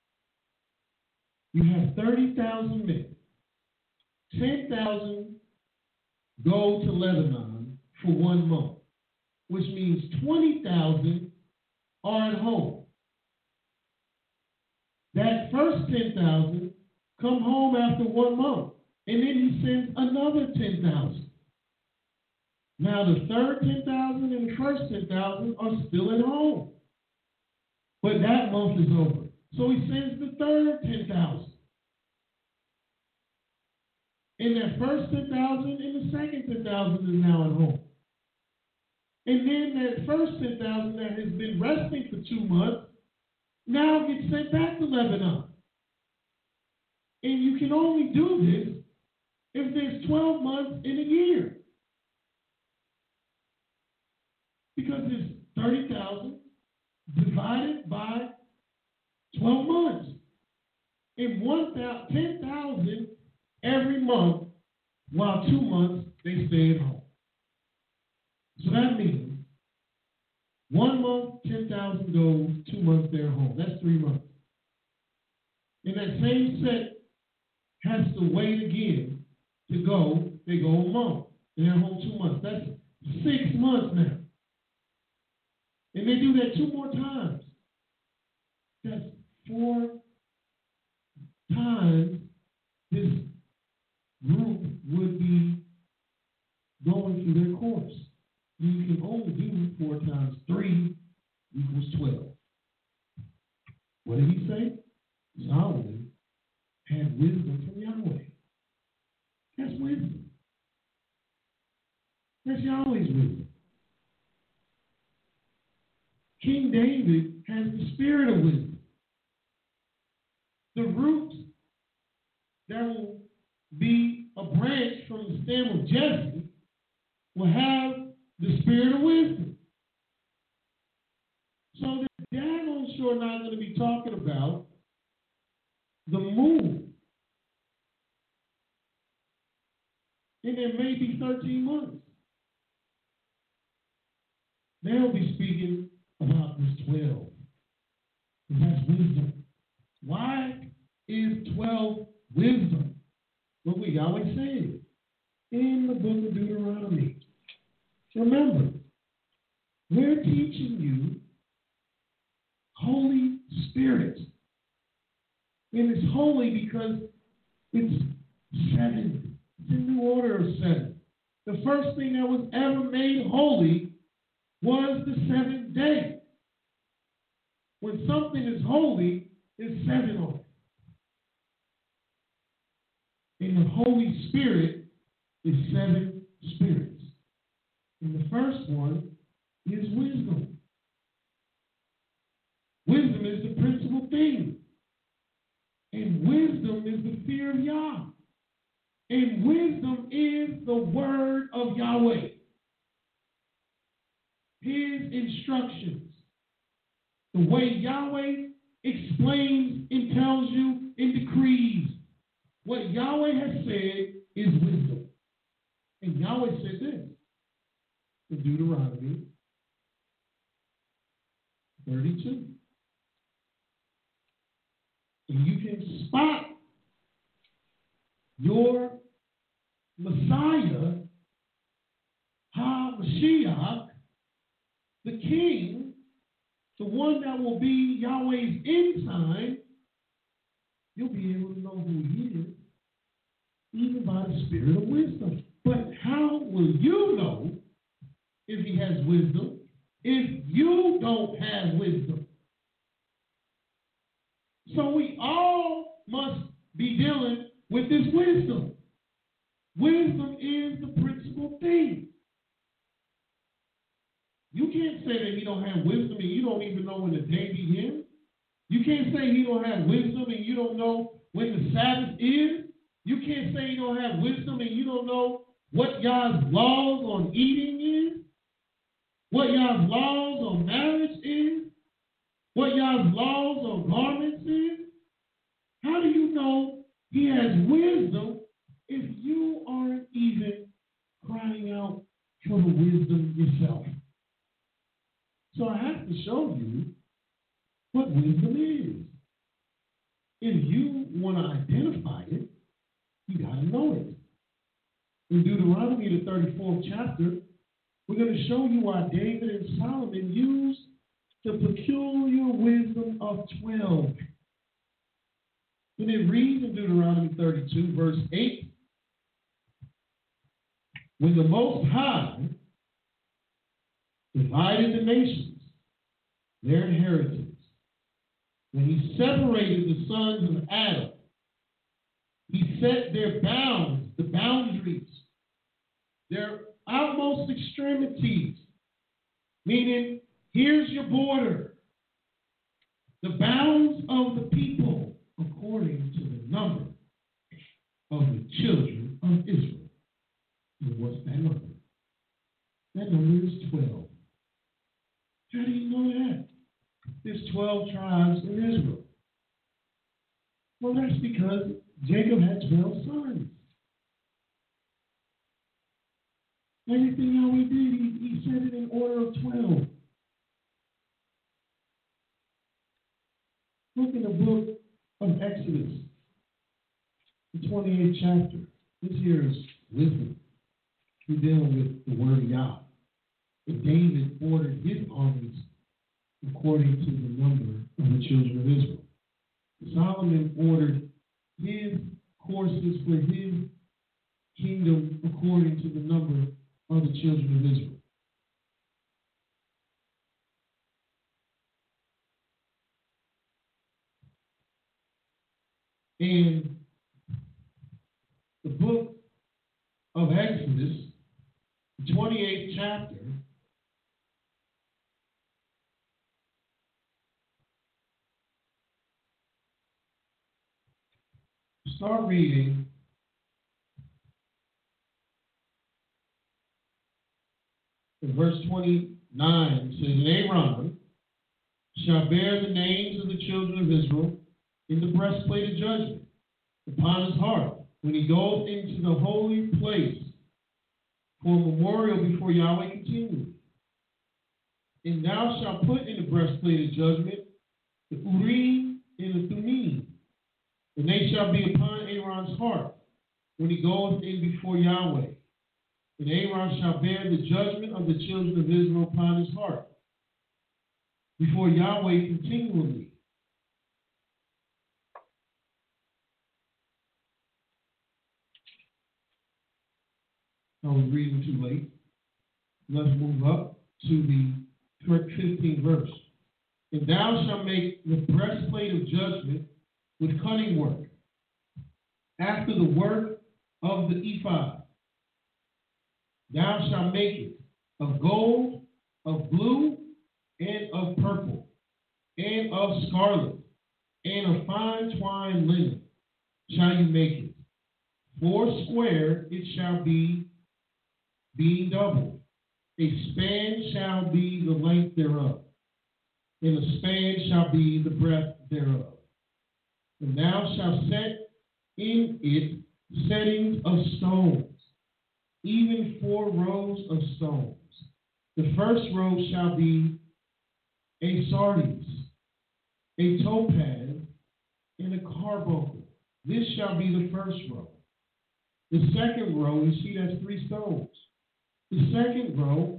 You have thirty thousand men. ten thousand go to Lebanon for one month, which means twenty thousand are at home. That first ten thousand come home after one month, and then he sends another ten thousand. Now the third ten thousand and the first ten thousand are still at home. But that month is over. So he sends the third ten thousand. And that first ten thousand and the second ten thousand is now at home. And then that first ten thousand that has been resting for two months now gets sent back to Lebanon. And you can only do this if there's twelve months in a year. Because it's thirty thousand divided by twelve months. And ten thousand every month, while two months they stay at home. So that means one month, ten thousand goes, two months they're home. That's three months. And that same set has to wait again to go. They go a month. They're home two months. That's six months now. And they do that two more times. That's four times this group would be going through their course. You can only do four times three equals twelve. What did he say? Solomon had wisdom from Yahweh. That's wisdom. That's Yahweh's wisdom. King David has the spirit of wisdom. The roots that will be a branch from the stem of Jesse will have the spirit of wisdom. So the daggone sure not going to be talking about the moon. And there may be thirteen months. They'll be speaking about this twelve. And that's wisdom. Why is twelve wisdom? Look what Yahweh said in the book of Deuteronomy. Remember, we're teaching you Holy Spirit. And it's holy because it's seven. It's in the order of seven. The first thing that was ever made holy was the seventh day. When something is holy, there's seven on it. And the Holy Spirit is seven spirits. And the first one is wisdom. Wisdom is the principal thing. And wisdom is the fear of Yah. And wisdom is the word of Yahweh. His instructions. The way Yahweh explains and tells you and decrees. What Yahweh has said is wisdom. And Yahweh said this in Deuteronomy thirty-two. And you can spot your Messiah, HaMashiach, the King, the one that will be Yahweh's end time. You'll be able to know who he is, even by the spirit of wisdom. But how will you know if he has wisdom if you don't have wisdom? So we all must be dealing with this wisdom. Wisdom is the principal thing. You can't say that you don't have wisdom and you don't even know when the day begins. You can't say you don't have wisdom and you don't know when the Sabbath is. You can't say you don't have wisdom and you don't know what Yah's laws on eating is, what Yah's laws on marriage is, what Yah's laws on garments is. How do you know he has wisdom if you aren't even crying out for the wisdom yourself? So I have to show you what wisdom is. If you want to identify it, you got to know it. In Deuteronomy, the thirty-fourth chapter, we're going to show you why David and Solomon used the peculiar wisdom of twelve. And it reads in Deuteronomy thirty-two, verse eight, when the Most High divided the nations, their inheritance, when he separated the sons of Adam, he set their bounds, the boundaries, their outmost extremities, meaning here's your border, the bounds of the people according to the number of the children of Israel. And what's that number? That number is twelve. How do you know that? There's twelve tribes in Israel. Well, that's because Jacob had twelve sons. Everything Yahweh did, he, he said it in order of twelve. Look in the book of Exodus, the twenty-eighth chapter. This here is wisdom. We're dealing with the word of Yah. And David ordered his armies according to the number of the children of Israel. Solomon ordered his courses for his kingdom according to the number of the children of Israel. In the book of Exodus, the twenty-eighth chapter, start reading in verse twenty-nine. It says, and Aaron shall bear the names of the children of Israel in the breastplate of judgment upon his heart when he goes into the holy place for a memorial before Yahweh continually. And thou shalt put in the breastplate of judgment the Urim and the Thummim, and they shall be upon Aaron's heart when he goeth in before Yahweh. And Aaron shall bear the judgment of the children of Israel upon his heart before Yahweh continually. I was reading too late. Let's move up to the fifteenth verse. And thou shalt make the breastplate of judgment with cunning work, after the work of the ephod. Thou shalt make it of gold, of blue, and of purple, and of scarlet, and of fine twined linen shall you make it. Four square it shall be, being double. A span shall be the length thereof, and a span shall be the breadth thereof. And thou shalt set in it settings of stones, even four rows of stones. The first row shall be a sardius, a topaz, and a carbuncle. This shall be the first row. The second row, you see that's three stones. The second row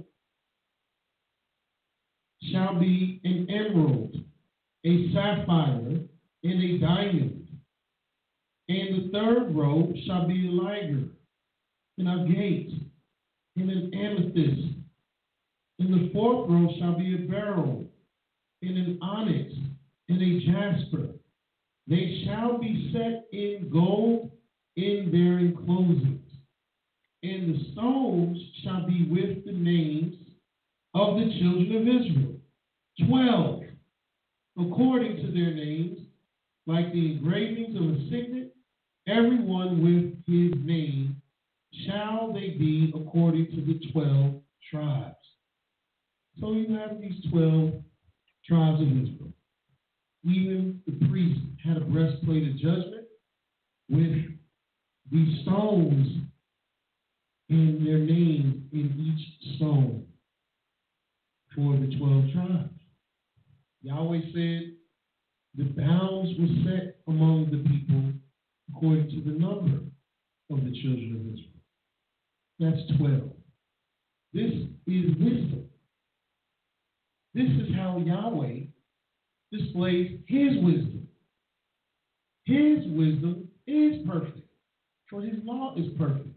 shall be an emerald, a sapphire, and a diamond. And the third row shall be a liger, and a agate, and an amethyst. And the fourth row shall be a beryl, and an onyx, and a jasper. They shall be set in gold in their enclosings. And the stones shall be with the names of the children of Israel, twelve, according to their names, like the engravings of a signet, every one with his name, shall they be according to the twelve tribes. So you have these twelve tribes of Israel. Even the priest had a breastplate of judgment with these stones and their names in each stone for the twelve tribes. Yahweh said the bounds were set among the people according to the number of the children of Israel. That's twelve. This is wisdom. This is how Yahweh displays his wisdom. His wisdom is perfect, for his law is perfect.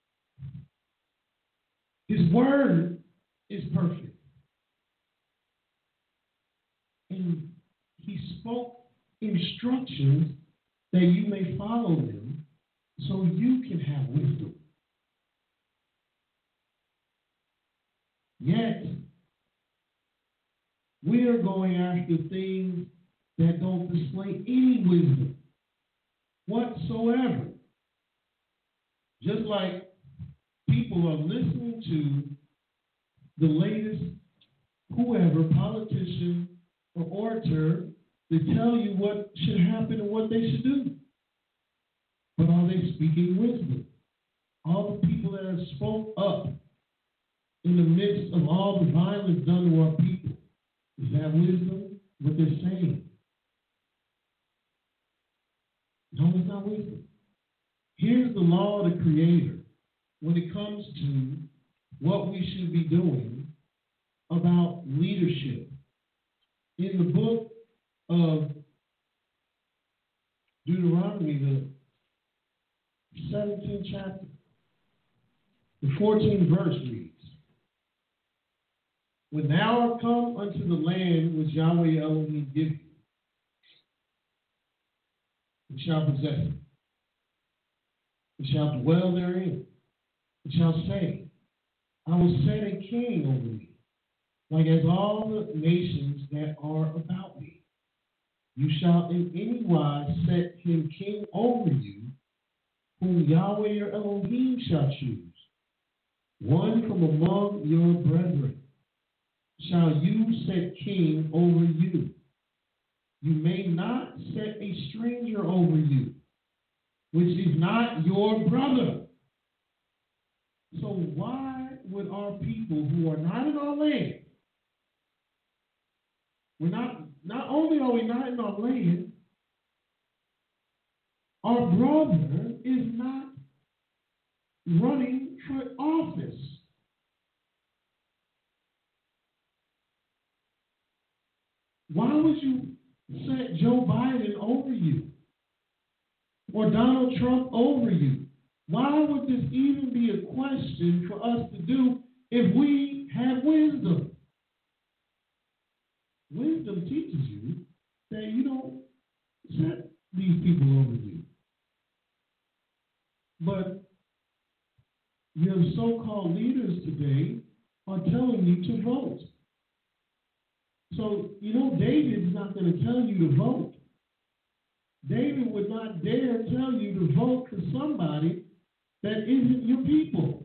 His word is perfect. And he spoke instructions that you may follow them so you can have wisdom. Yet, we are going after things that don't display any wisdom whatsoever. Just like people are listening to the latest whoever, politician or orator, to tell you what should happen and what they should do. But are they speaking wisdom? All the people that have spoke up in the midst of all the violence done to our people, is that wisdom, what they're saying? No, it's not wisdom. Here's the law of the Creator when it comes to what we should be doing about leadership. In the book of Deuteronomy, the seventeenth chapter, the fourteenth verse reads, when thou art come unto the land which Yahweh Elohim give you, and shall possess it, and shall dwell therein, and shall say, I will set a king over thee, like as all the nations that are about me. You shall in any wise set him king over you, whom Yahweh your Elohim shall choose, one from among your brethren. Shall you set king over you? You may not set a stranger over you, which is not your brother. So why would our people who are not in our land, we're not not only are we not in our land, our brother is not running for office. Why would you set Joe Biden over you or Donald Trump over you? Why would this even be a question for us to do if we have wisdom? Wisdom teaches you that you don't set these people over you. But your so-called leaders today are telling you to vote. So, you know, David's not going to tell you to vote. David would not dare tell you to vote for somebody that isn't your people.